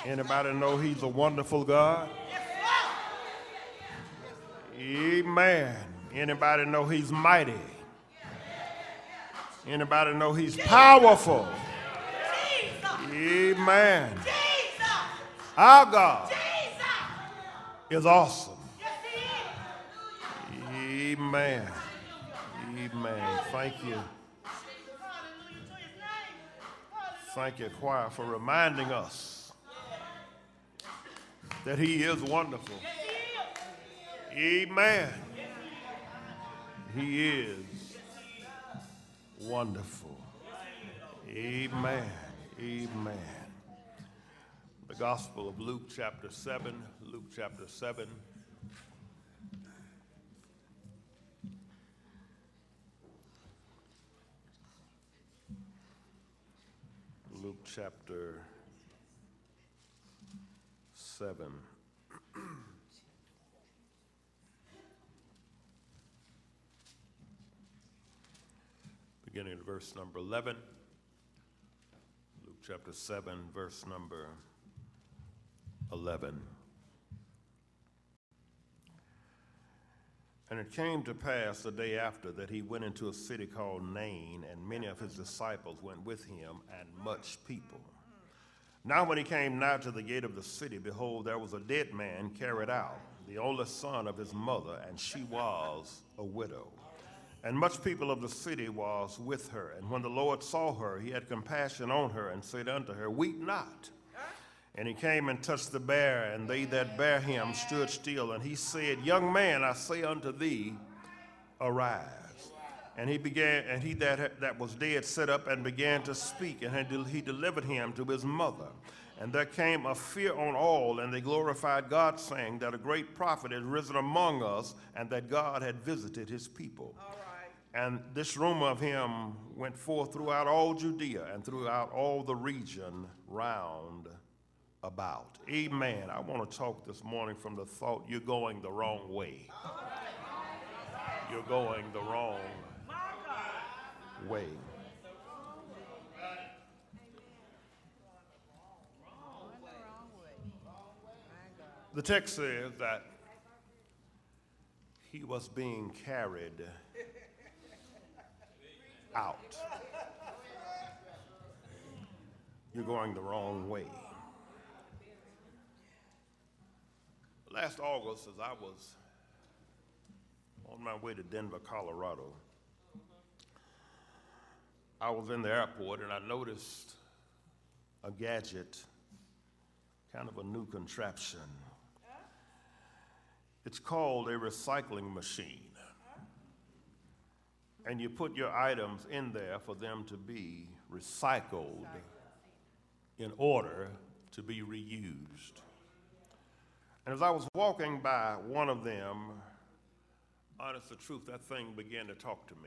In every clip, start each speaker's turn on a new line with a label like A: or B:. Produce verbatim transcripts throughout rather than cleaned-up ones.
A: Anybody know he's a wonderful God? Amen. Anybody know he's mighty? Anybody know he's powerful? Amen. Our God is awesome. Amen. Amen. Thank you. Thank you, choir, for reminding us that he is wonderful. Amen. He is wonderful. Amen. Amen. The Gospel of Luke chapter seven, Luke chapter seven. Luke chapter seven. Beginning at verse number eleven. Luke chapter seven, verse number eleven. And it came to pass the day after that he went into a city called Nain, and many of his disciples went with him, and much people. Now when he came nigh to the gate of the city, behold, there was a dead man carried out, the only son of his mother, and she was a widow. And much people of the city was with her. And when the Lord saw her, he had compassion on her, and said unto her, Weep not. And he came and touched the bier, and they that bare him stood still. And he said, Young man, I say unto thee, arise. And he began, and he that that was dead sat up and began to speak, and he delivered him to his mother. And there came a fear on all, and they glorified God, saying that a great prophet is risen among us, and that God had visited his people. And this rumor of him went forth throughout all Judea and throughout all the region round about. Amen. I want to talk this morning from the thought, you're going the wrong way. You're going the wrong way. The text says that he was being carried out. You're going the wrong way. Last August, as I was on my way to Denver, Colorado, I was in the airport and I noticed a gadget, kind of a new contraption. It's called a recycling machine. And you put your items in there for them to be recycled in order to be reused. And as I was walking by one of them, honest the truth, that thing began to talk to me.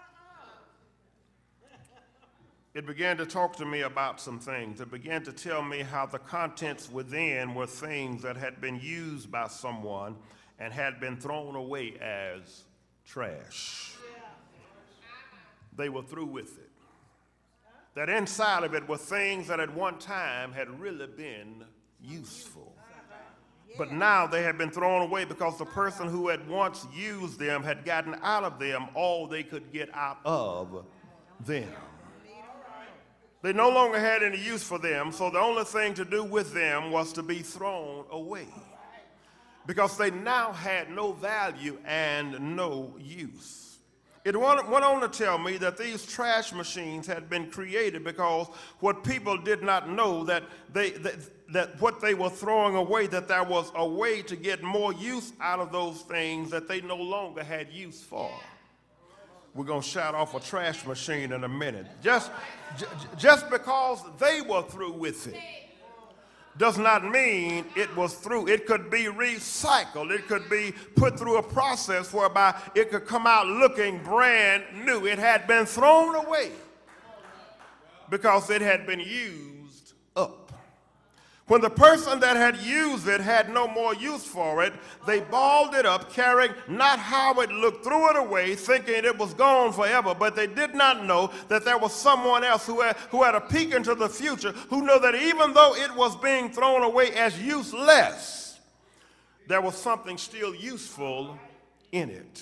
A: It began to talk to me about some things. It began to tell me how the contents within were things that had been used by someone and had been thrown away as trash. They were through with it. That inside of it were things that at one time had really been useful. But now they had been thrown away because the person who had once used them had gotten out of them all they could get out of them. They no longer had any use for them, so the only thing to do with them was to be thrown away, because they now had no value and no use. It went on to tell me that these trash machines had been created because what people did not know, that they that, that what they were throwing away, that there was a way to get more use out of those things that they no longer had use for. We're going to shout off a trash machine in a minute. Just, j- just because they were through with it does not mean it was through. It could be recycled. It could be put through a process whereby it could come out looking brand new. It had been thrown away because it had been used up. When the person that had used it had no more use for it, they balled it up, caring not how it looked, threw it away, thinking it was gone forever. But they did not know that there was someone else who had, who had a peek into the future, who knew that even though it was being thrown away as useless, there was something still useful in it.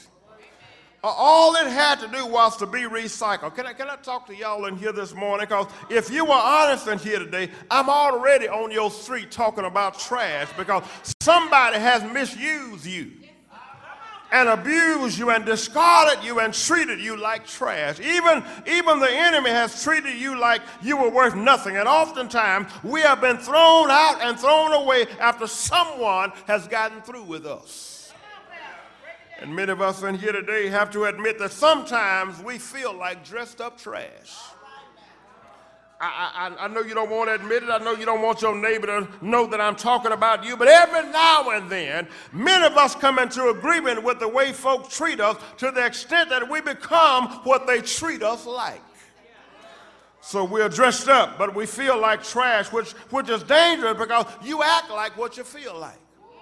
A: All it had to do was to be recycled. Can I, can I talk to y'all in here this morning? Because if you were honest in here today, I'm already on your street talking about trash because somebody has misused you and abused you and discarded you and treated you like trash. Even, even the enemy has treated you like you were worth nothing. And oftentimes we have been thrown out and thrown away after someone has gotten through with us. And many of us in here today have to admit that sometimes we feel like dressed up trash. I, I, I know you don't want to admit it. I know you don't want your neighbor to know that I'm talking about you. But every now and then, many of us come into agreement with the way folks treat us to the extent that we become what they treat us like. So we're dressed up, but we feel like trash, which, which is dangerous because you act like what you feel like.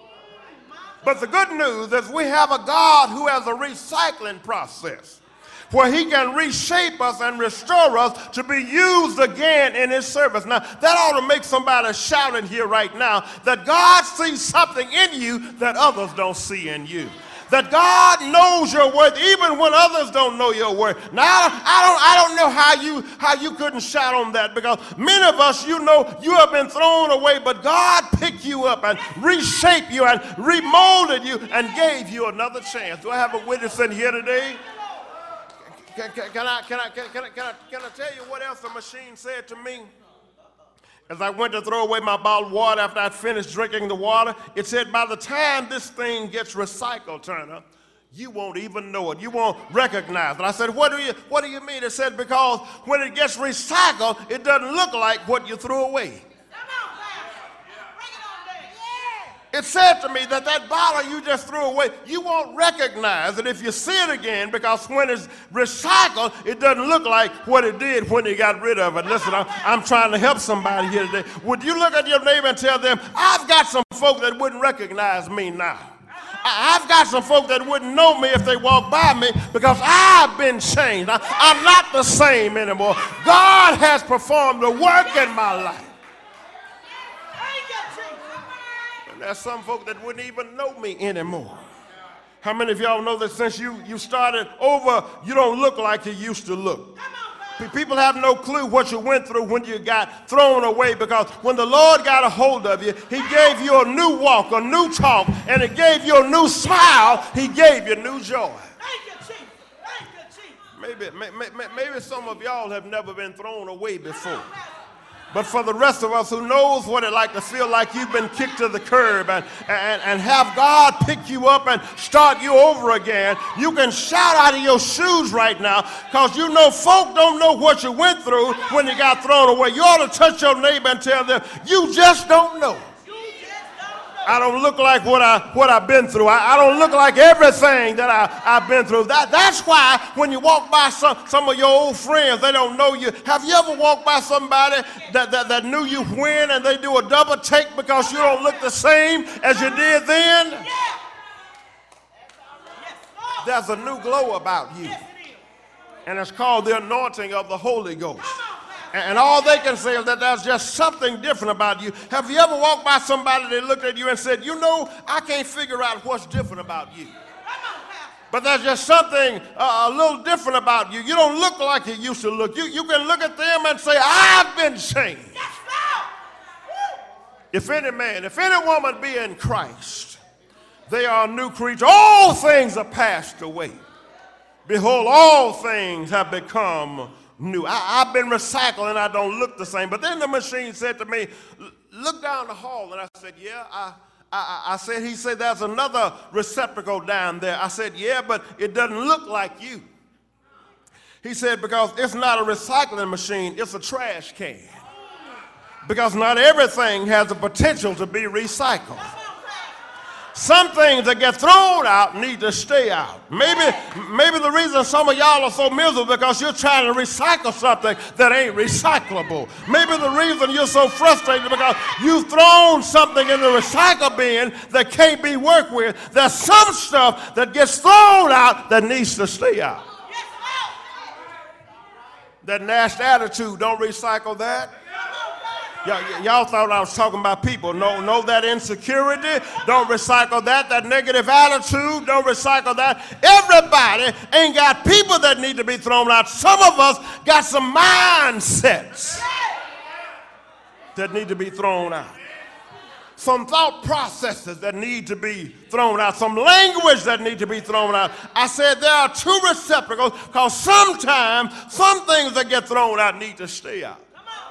A: But the good news is we have a God who has a recycling process where he can reshape us and restore us to be used again in his service. Now, that ought to make somebody shout in here right now that God sees something in you that others don't see in you. That God knows your worth even when others don't know your worth. Now, I don't, I don't know how you, how you couldn't shout on that because many of us, you know, you have been thrown away, but God picked you up and reshaped you and remolded you and gave you another chance. Do I have a witness in here today? Can, can, can, I, can, I, can, I, can, I, can I tell you what else the machine said to me? As I went to throw away my bottled water after I'd finished drinking the water, it said, by the time this thing gets recycled, Turner, you won't even know it. You won't recognize it. I said, what do you, what do you mean? It said, because when it gets recycled, it doesn't look like what you threw away. It said to me that that bottle you just threw away, you won't recognize it if you see it again because when it's recycled, it doesn't look like what it did when you got rid of it. Listen, I'm, I'm trying to help somebody here today. Would you look at your neighbor and tell them, I've got some folk that wouldn't recognize me now. I've got some folk that wouldn't know me if they walked by me because I've been changed. I, I'm not the same anymore. God has performed the work in my life. There's some folk that wouldn't even know me anymore. How many of y'all know that since you, you started over, you don't look like you used to look? People have no clue what you went through when you got thrown away because when the Lord got a hold of you, he gave you a new walk, a new talk, and he gave you a new smile. He gave you new joy. Thank you, Chief. Thank you, Chief. Maybe, maybe, maybe some of y'all have never been thrown away before. But for the rest of us who knows what it like to feel like you've been kicked to the curb and, and, and have God pick you up and start you over again, you can shout out of your shoes right now because you know folk don't know what you went through when you got thrown away. You ought to touch your neighbor and tell them, you just don't know. I don't look like what, I, what I've been through. I, I don't look like everything that I, I've been through. That, that's why when you walk by some, some of your old friends, they don't know you. Have you ever walked by somebody that, that, that knew you when and they do a double take because you don't look the same as you did then? There's a new glow about you. And it's called the anointing of the Holy Ghost. And all they can say is that there's just something different about you. Have you ever walked by somebody that looked at you and said, you know, I can't figure out what's different about you. But there's just something uh, a little different about you. You don't look like you used to look. You, you can look at them and say, I've been changed. If any man, if any woman be in Christ, they are a new creature. All things are passed away. Behold, all things have become new. I, I've been recycled and I don't look the same. But then the machine said to me, look down the hall. And I said, yeah. I, I, I said, he said, there's another receptacle down there. I said, yeah, but it doesn't look like you. He said, because it's not a recycling machine, it's a trash can. Because not everything has the potential to be recycled. Some things that get thrown out need to stay out. Maybe, maybe the reason some of y'all are so miserable because you're trying to recycle something that ain't recyclable. Maybe the reason you're so frustrated because you've thrown something in the recycle bin that can't be worked with. There's some stuff that gets thrown out that needs to stay out. That nasty attitude, don't recycle that. Y'all thought I was talking about people. No, no, that insecurity, don't recycle that. That negative attitude, don't recycle that. Everybody ain't got people that need to be thrown out. Some of us got some mindsets that need to be thrown out. Some thought processes that need to be thrown out. Some language that need to be thrown out. I said there are two receptacles because sometimes some things that get thrown out need to stay out.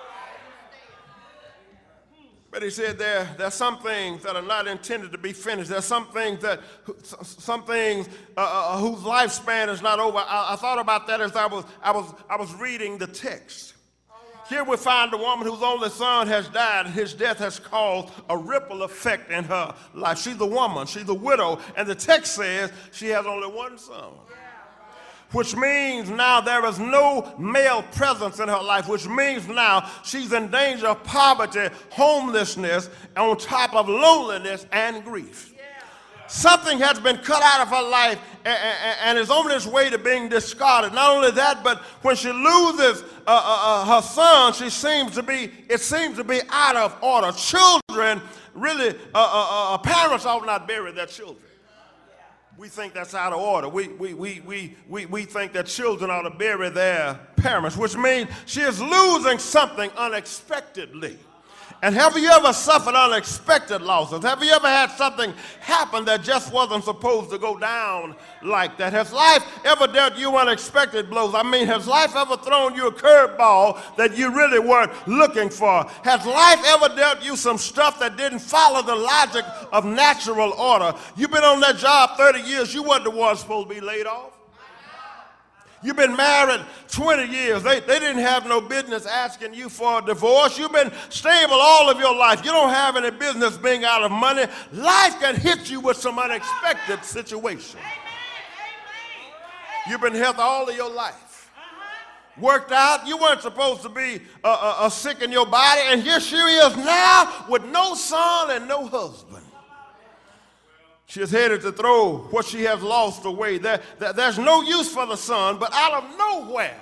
A: But he said there, there's some things that are not intended to be finished. There's some things that, some things uh, uh, whose lifespan is not over. I, I thought about that as I was, I was, I was reading the text. Here we find a woman whose only son has died, and his death has caused a ripple effect in her life. She's a woman, she's a widow, and the text says she has only one son. Which means now there is no male presence in her life, which means now she's in danger of poverty, homelessness, on top of loneliness and grief. Yeah. Something has been cut out of her life and, and, and is on its way to being discarded. Not only that, but when she loses uh, uh, uh, her son, she seems to be, it seems to be out of order. Children, really, uh, uh, uh, parents ought not bury their children. We think that's out of order. We, we, we, we, we, we think that children ought to bury their parents, which means she is losing something unexpectedly. And have you ever suffered unexpected losses? Have you ever had something happen that just wasn't supposed to go down like that? Has life ever dealt you unexpected blows? I mean, has life ever thrown you a curveball that you really weren't looking for? Has life ever dealt you some stuff that didn't follow the logic of natural order? You've been on that job thirty years, you weren't the one supposed to be laid off. You've been married twenty years. They, they didn't have no business asking you for a divorce. You've been stable all of your life. You don't have any business being out of money. Life can hit you with some unexpected situation. You've been healthy all of your life. Worked out. You weren't supposed to be uh, uh, uh, sick in your body. And here she is now with no son and no husband. She is headed to throw what she has lost away. There, there, there's no use for the son, but out of nowhere,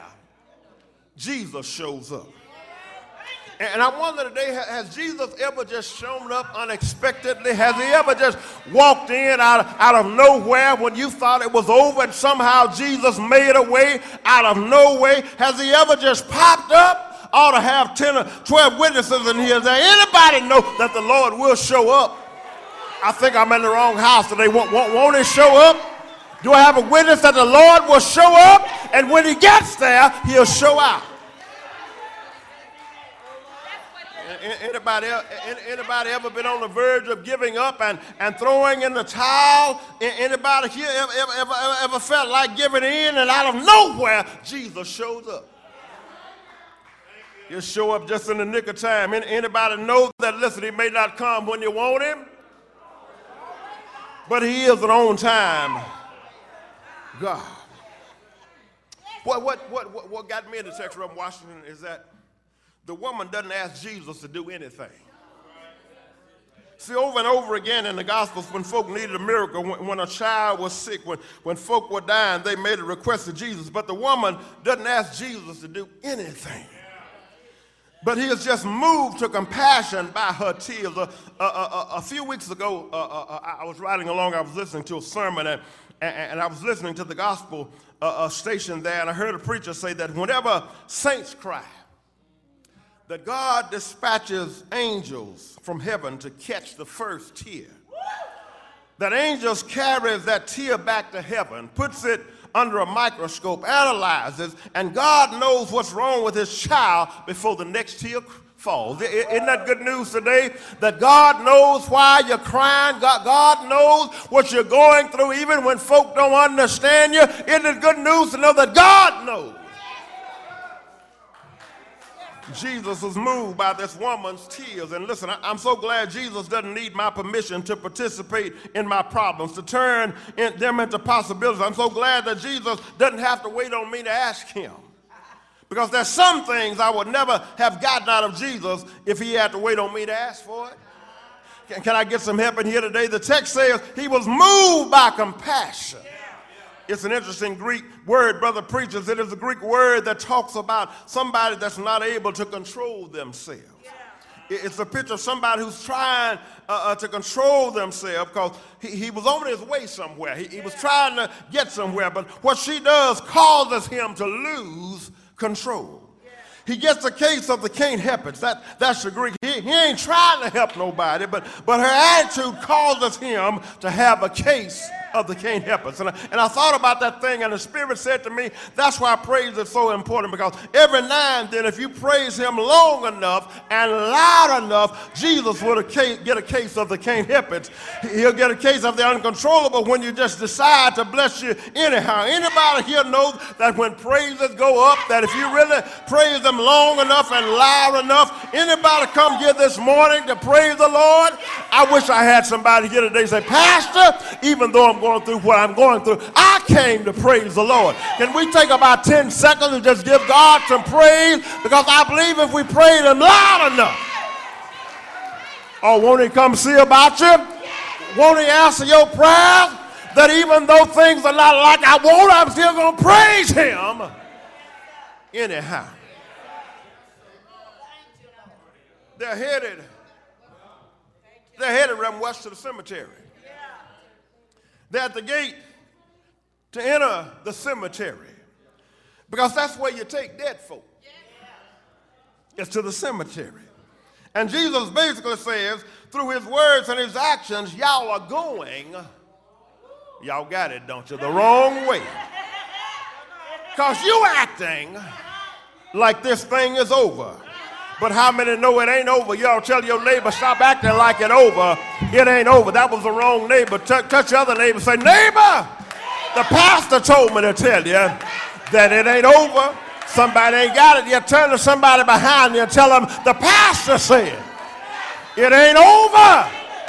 A: Jesus shows up. And, and I wonder today, has Jesus ever just shown up unexpectedly? Has he ever just walked in out, out of nowhere when you thought it was over and somehow Jesus made a way out of no way? Has he ever just popped up? Ought to have ten or twelve witnesses in here. Does anybody know that the Lord will show up? I think I'm in the wrong house today. Won't, won't, won't he show up? Do I have a witness that the Lord will show up? And when he gets there, he'll show out. Anybody, anybody ever been on the verge of giving up and, and throwing in the towel? Anybody here ever, ever, ever, ever felt like giving in and out of nowhere, Jesus shows up? He'll show up just in the nick of time. Anybody know that, listen, he may not come when you want him, but he is an on-time God. What, what, what, what got me in the text from Washington is that the woman doesn't ask Jesus to do anything. See, over and over again in the Gospels, when folk needed a miracle, when, when a child was sick, when, when folk were dying, they made a request to Jesus. But the woman doesn't ask Jesus to do anything. But he is just moved to compassion by her tears. A, a, a, a few weeks ago, uh, uh, I was riding along, I was listening to a sermon, and, and, and I was listening to the gospel uh, uh, station there, and I heard a preacher say that whenever saints cry, that God dispatches angels from heaven to catch the first tear. That angels carries that tear back to heaven, puts it under a microscope, analyzes, and God knows what's wrong with his child before the next tear falls. Isn't that good news today? That God knows why you're crying. God, God knows what you're going through, even when folk don't understand you. Isn't it good news to know that God knows? Jesus was moved by this woman's tears. And listen, I, I'm so glad Jesus doesn't need my permission to participate in my problems, to turn in, them into possibilities. I'm so glad that Jesus doesn't have to wait on me to ask him. Because there's some things I would never have gotten out of Jesus if he had to wait on me to ask for it. Can, can I get some help in here today? The text says he was moved by compassion. It's an interesting Greek word, brother preachers. It is a Greek word that talks about somebody that's not able to control themselves. It's a picture of somebody who's trying uh, uh, to control themselves because he, he was on his way somewhere. He, he was trying to get somewhere, but what she does causes him to lose control. He gets a case of the can't help it. That, that's the Greek. He, he ain't trying to help nobody, but, but her attitude causes him to have a case of the can't help us. And I, and I thought about that thing, and the Spirit said to me, that's why praise is so important, because every now and then, if you praise him long enough and loud enough, Jesus will get a case of the can't help it. He'll get a case of the uncontrollable when you just decide to bless you anyhow. Anybody here knows that when praises go up, that if you really praise them long enough and loud enough, anybody come here this morning to praise the Lord? I wish I had somebody here today say, Pastor, even though I'm going through what I'm going through, I came to praise the Lord. Can we take about ten seconds and just give God some praise? Because I believe if we praise him loud enough, oh, won't he come see about you? Won't he answer your prayers? That even though things are not like I want, I'm still going to praise him anyhow. They're headed, they're headed from west to the cemetery. They're at the gate to enter the cemetery, because that's where you take dead folk. It's to the cemetery. And Jesus basically says, through his words and his actions, y'all are going, y'all got it, don't you, the wrong way. Because you acting like this thing is over. But how many know it ain't over? Y'all tell your neighbor, stop acting like it over. It ain't over. That was the wrong neighbor. T- touch your other neighbor and say, neighbor, the pastor told me to tell you that it ain't over. Somebody ain't got it yet. Turn to somebody behind you and tell them, the pastor said, it ain't over.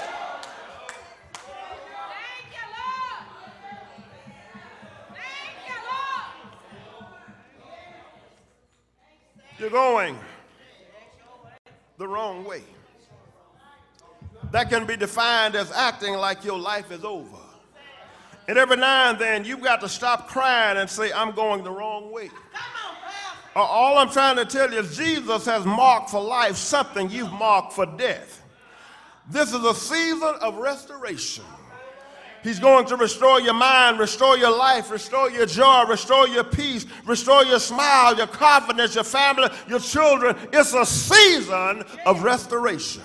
A: You're going the wrong way. That can be defined as acting like your life is over. And every now and then you've got to stop crying and say, I'm going the wrong way. Uh, all I'm trying to tell you is Jesus has marked for life something you've marked for death. This is a season of restoration. He's going to restore your mind, restore your life, restore your joy, restore your peace, restore your smile, your confidence, your family, your children. It's a season of restoration.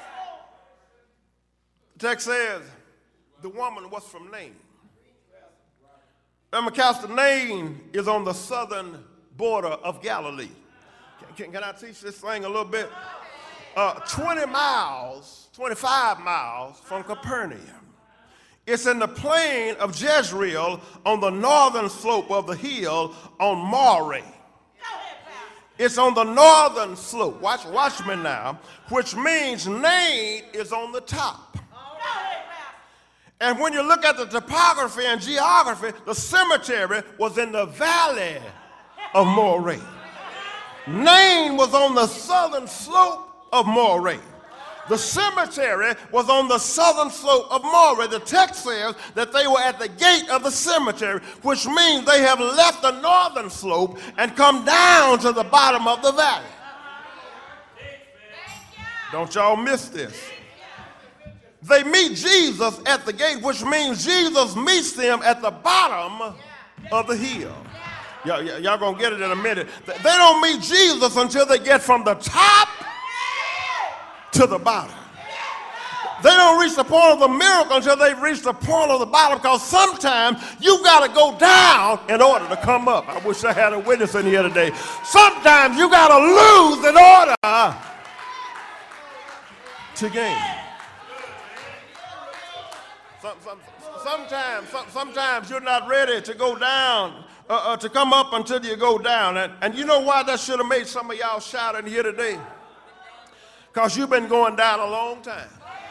A: The text says the woman was from Nain. Remember, Pastor, Nain is on the southern border of Galilee. Can, can, can I teach this thing a little bit? Uh, twenty miles, twenty-five miles from Capernaum. It's in the plain of Jezreel on the northern slope of the hill on Moreh. It's on the northern slope. Watch, watch me now, which means Nain is on the top. And when you look at the topography and geography, the cemetery was in the valley of Moreh. Nain was on the southern slope of Moreh. The cemetery was on the southern slope of Moreh. The text says that they were at the gate of the cemetery, which means they have left the northern slope and come down to the bottom of the valley. Don't y'all miss this. They meet Jesus at the gate, which means Jesus meets them at the bottom of the hill. Y'all, y'all gonna get it in a minute. They don't meet Jesus until they get from the top to the bottom. They don't reach the point of the miracle until they reach the point of the bottom, because sometimes you got to go down in order to come up. I wish I had a witness in here today. Sometimes you got to lose in order to gain. Some, some, sometimes, some, sometimes you're not ready to go down uh, uh, to come up until you go down. And, and you know why that should have made some of y'all shout in here today? Because you've been going down a long time.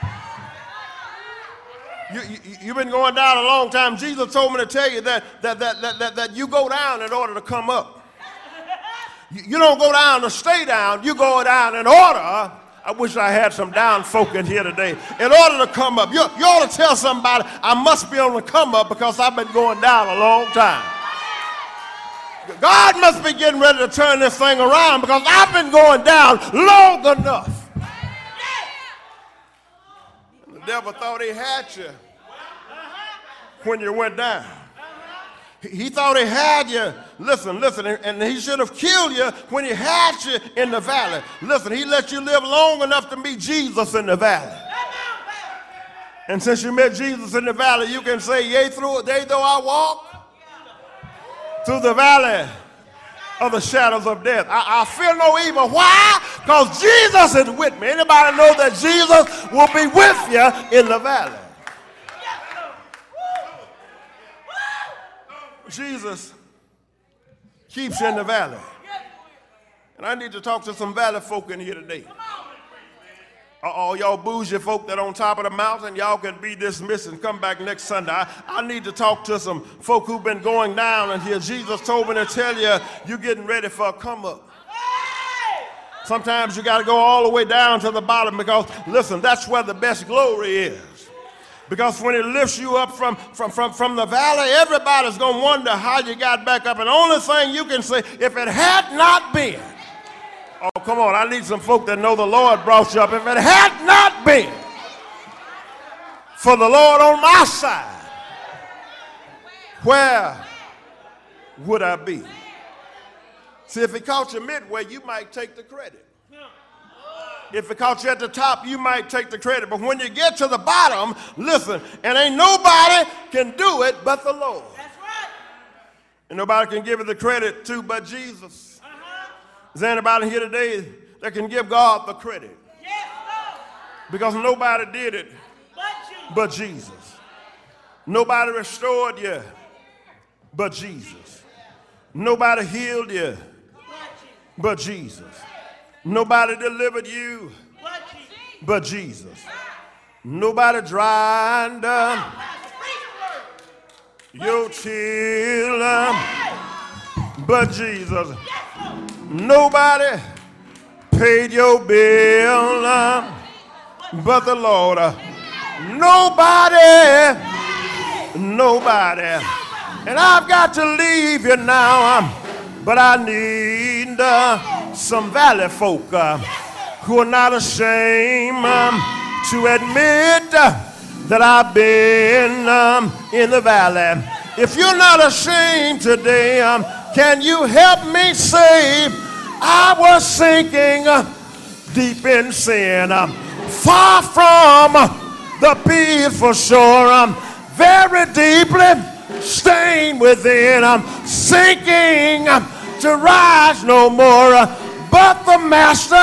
A: You, you, you've been going down a long time. Jesus told me to tell you that, that, that, that, that, that you go down in order to come up. You, you don't go down to stay down. You go down in order. I wish I had some down folk in here today. In order to come up. You, you ought to tell somebody, I must be on the come up because I've been going down a long time. God must be getting ready to turn this thing around because I've been going down long enough. The devil thought he had you when you went down. He thought he had you, listen, listen, and he should have killed you when he had you in the valley. Listen, he let you live long enough to meet Jesus in the valley. And since you met Jesus in the valley, you can say, yea, through yea, though I walk through the valley of the shadows of death, I, I fear no evil. Why? Because Jesus is with me. Anybody know that Jesus will be with you in the valley? Jesus keeps you in the valley. And I need to talk to some valley folk in here today. All y'all bougie folk that on top of the mountain, y'all can be dismissed and come back next Sunday. I, I need to talk to some folk who've been going down in here. Jesus told me to tell you, you're getting ready for a come up. Sometimes you got to go all the way down to the bottom because, listen, that's where the best glory is. Because when it lifts you up from, from, from, from the valley, everybody's going to wonder how you got back up. And the only thing you can say, if it had not been, oh, come on, I need some folk that know the Lord brought you up. If it had not been for the Lord on my side, where would I be? See, if he caught you midway, you might take the credit. If it caught you at the top, you might take the credit. But when you get to the bottom, listen, and ain't nobody can do it but the Lord. That's right. And nobody can give it the credit to but Jesus. Uh-huh. Is there anybody here today that can give God the credit? Yes, Lord. Because nobody did it but Jesus. but Jesus. Nobody restored you but Jesus. Nobody healed you but Jesus. Nobody delivered you but Jesus. Nobody dried up your tears but Jesus. Nobody paid your bill but the Lord. Nobody, nobody. And I've got to leave you now, but I need uh, some valley folk uh, who are not ashamed um, to admit uh, that I've been um, in the valley. If you're not ashamed today, um, can you help me say, I was sinking uh, deep in sin, um, far from uh, the peaceful shore, um, very deeply stained within, I'm um, sinking um, to rise no more, uh, but the master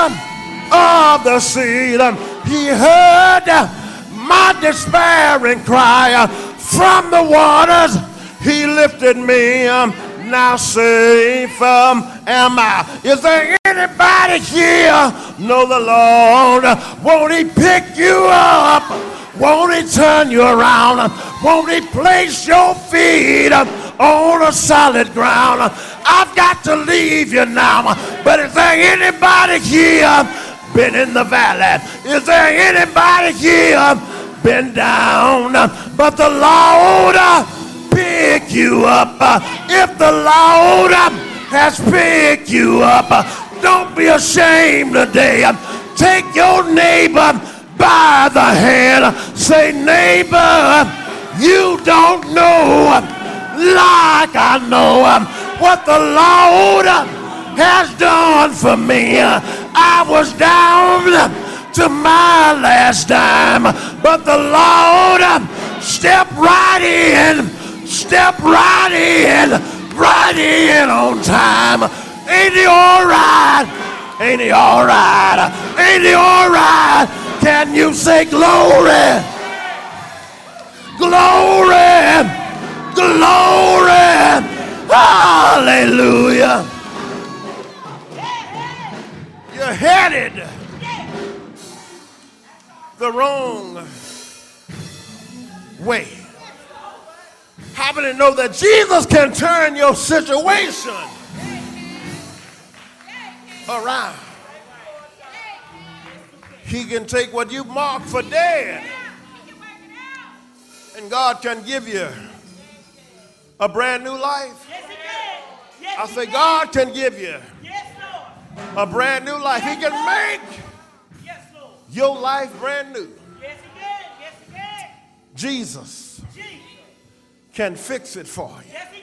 A: of the sea, um, he heard uh, my despairing cry uh, from the waters. He lifted me, um, now safe um, am I. Is there anybody here know the Lord? Won't he pick you up? Won't he turn you around? Won't he place your feet on a solid ground? I've got to leave you now, but is there anybody here been in the valley? Is there anybody here been down? But the Lord pick you up. If the Lord has picked you up, don't be ashamed today. Take your neighbor by the hand. Say, neighbor, you don't know like I know what the Lord has done for me. I was down to my last dime, but the Lord stepped right in, stepped right in, right in on time. Ain't he all right? Ain't he all right? Ain't he all right? Can you say glory? Glory! Glory! Hallelujah. You're headed the wrong way. How many know that Jesus can turn your situation around? He can take what you marked for dead, and God can give you a brand new life. I say God can give you a brand new life. He can make your life brand new. Jesus can fix it for you.